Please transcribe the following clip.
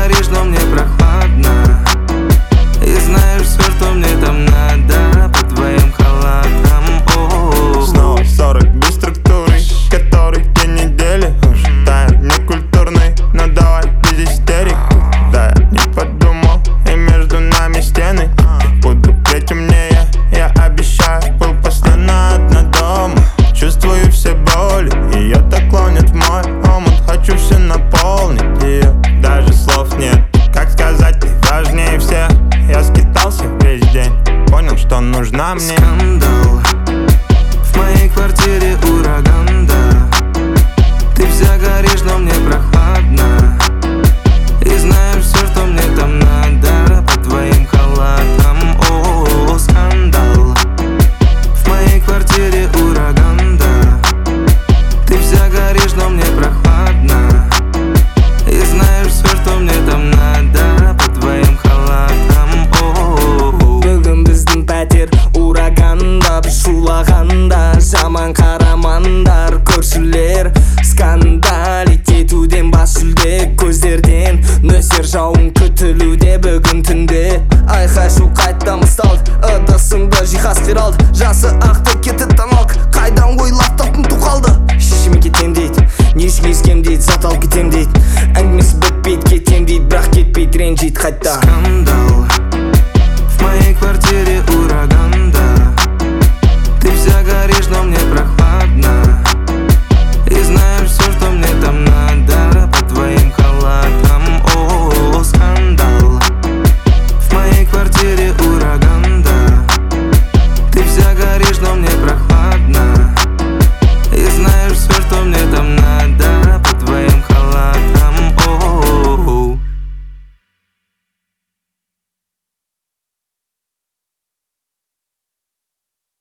горишь, но мне прохладно. И знаешь все, что мне там надо под твоим халатом. Снова 40 без структуры, который день недели уже тает некультурный. Но давай без истерик. Да, я не подумал, и между нами стены. Буду петь умнее, я обещаю. Был постоянно одна дома. Чувствую все боли, ее так клонит в мой омут. Хочу все наполнить ее, даже слов нет. Как сказать, ты важнее всех. Я скитался весь день, понял, что нужна мне. Скандал. В моей квартире ураган, да. Ты вся горишь, но мне прохладно. И знаешь все, что мне там надо под твоим халатом. О, скандал. В моей квартире ураган, да. Ты вся горишь, но мне прохладно. И знаешь все, что мне там надо под твоим халатом. О, Бүгін біздің пәтер ураганда, біз шулағанда. Жаман қарамандар көршілер, скандалит етуден бас жүлде. Көздерден нөсер жауын күтілуде бүгін түнде. Айқай шу қайттан басталды, ыдысыңды жиһаз қиралды. Жасы ақты кетті таналық, қайдан ойлап таптың тоқалды. Шешеме кетем дейді, не үшін ескем дейді, зат алып кетем дейді. Әңгімесі бітпейді кетем дейді, бірақ кетпейді ренжейді қайта. скандал. В моей квартире